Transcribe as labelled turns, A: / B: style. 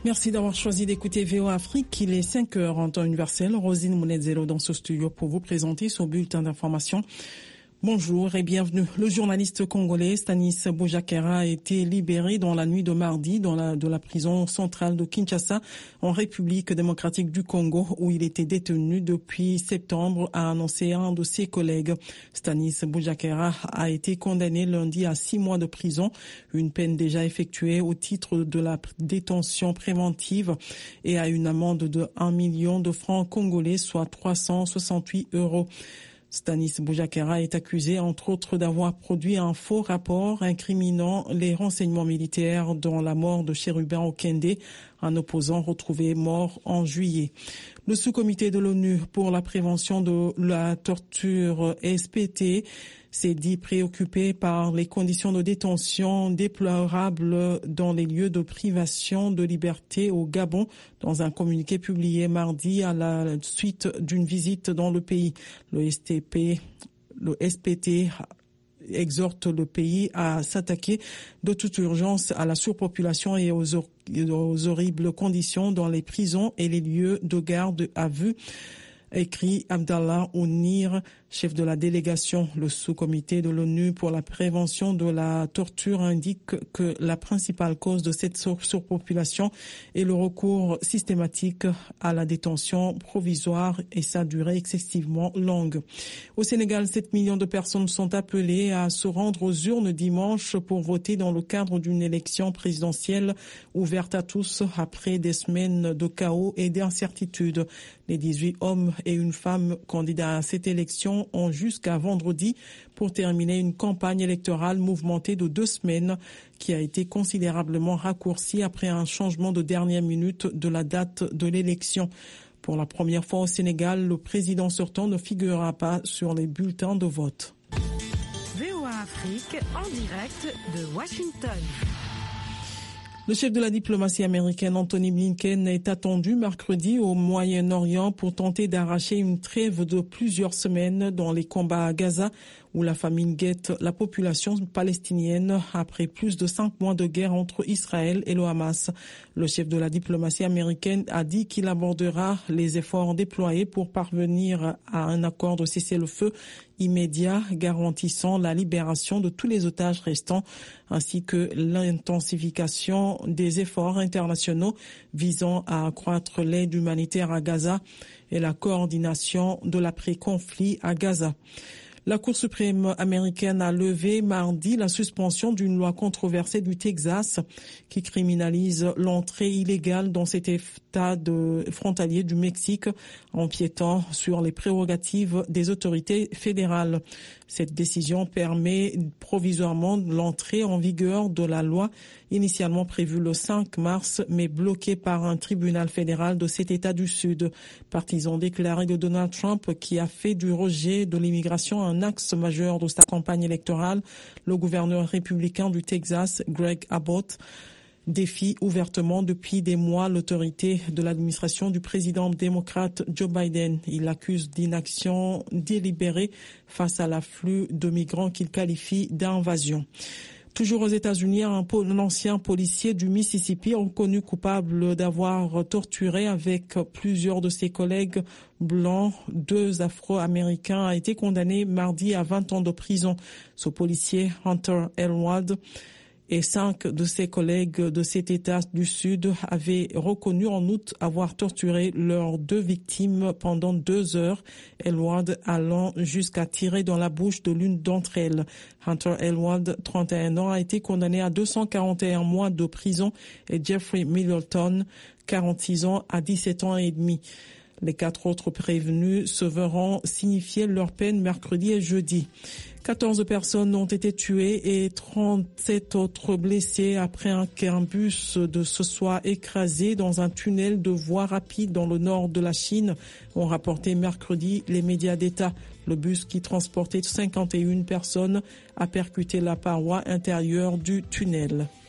A: Merci d'avoir choisi d'écouter VOA Afrique. Il est 5 heures en temps universel. Rosine Mounedzelo dans ce studio pour vous présenter son bulletin d'information. Bonjour et bienvenue. Le journaliste congolais Stanis Boujakera a été libéré dans la nuit de mardi de la prison centrale de Kinshasa en République démocratique du Congo où il était détenu depuis septembre, a annoncé un de ses collègues. Stanis Boujakera a été condamné lundi à 6 mois de prison, une peine déjà effectuée au titre de la détention préventive et à une amende de 1 million de francs congolais, soit 368 €. Stanis Boujakera est accusé, entre autres, d'avoir produit un faux rapport incriminant les renseignements militaires dans la mort de Chérubin Okende, un opposant retrouvé mort en juillet. Le sous-comité de l'ONU pour la prévention de la torture SPT s'est dit préoccupé par les conditions de détention déplorables dans les lieux de privation de liberté au Gabon, dans un communiqué publié mardi à la suite d'une visite dans le pays. Le SPT exhorte le pays à s'attaquer de toute urgence à la surpopulation et aux horribles conditions dans les prisons et les lieux de garde à vue, écrit Abdallah Ounir, chef de la délégation. Le sous-comité de l'ONU pour la prévention de la torture indique que la principale cause de cette surpopulation est le recours systématique à la détention provisoire et sa durée excessivement longue. Au Sénégal, 7 millions de personnes sont appelées à se rendre aux urnes dimanche pour voter dans le cadre d'une élection présidentielle ouverte à tous après des semaines de chaos et d'incertitude. Les 18 hommes et une femme candidats à cette élection ont jusqu'à vendredi pour terminer une campagne électorale mouvementée de 2 semaines qui a été considérablement raccourcie après un changement de dernière minute de la date de l'élection. Pour la première fois au Sénégal, le président sortant ne figurera pas sur les bulletins de vote.
B: VOA Afrique en direct de Washington.
A: Le chef de la diplomatie américaine, Anthony Blinken, est attendu mercredi au Moyen-Orient pour tenter d'arracher une trêve de plusieurs semaines dans les combats à Gaza, où la famine guette la population palestinienne après plus de 5 mois de guerre entre Israël et le Hamas. Le chef de la diplomatie américaine a dit qu'il abordera les efforts déployés pour parvenir à un accord de cessez-le-feu immédiat garantissant la libération de tous les otages restants ainsi que l'intensification des efforts internationaux visant à accroître l'aide humanitaire à Gaza et la coordination de l'après-conflit à Gaza. La Cour suprême américaine a levé mardi la suspension d'une loi controversée du Texas qui criminalise l'entrée illégale dans cet État frontalier du Mexique, empiétant sur les prérogatives des autorités fédérales. Cette décision permet provisoirement l'entrée en vigueur de la loi initialement prévue le 5 mars, mais bloquée par un tribunal fédéral de cet État du Sud. Partisan déclaré de Donald Trump qui a fait du rejet de l'immigration un axe majeur de sa campagne électorale, le gouverneur républicain du Texas, Greg Abbott, défie ouvertement depuis des mois l'autorité de l'administration du président démocrate Joe Biden. Il l'accuse d'inaction délibérée face à l'afflux de migrants qu'il qualifie d'invasion. Toujours aux États-Unis, un ancien policier du Mississippi reconnu coupable d'avoir torturé avec plusieurs de ses collègues blancs 2 Afro-Américains a été condamné mardi à 20 ans de prison. Ce policier, Hunter Elwad, et 5 de ses collègues de cet État du Sud avaient reconnu en août avoir torturé leurs 2 victimes pendant 2 heures, Elwad allant jusqu'à tirer dans la bouche de l'une d'entre elles. Hunter Elwad, 31 ans, a été condamné à 241 mois de prison et Jeffrey Middleton, 46 ans, à 17 ans et demi. Les 4 autres prévenus se verront signifier leur peine mercredi et jeudi. 14 personnes ont été tuées et 37 autres blessées après qu'un bus se soit écrasé dans un tunnel de voie rapide dans le nord de la Chine, ont rapporté mercredi les médias d'État. Le bus qui transportait 51 personnes a percuté la paroi intérieure du tunnel.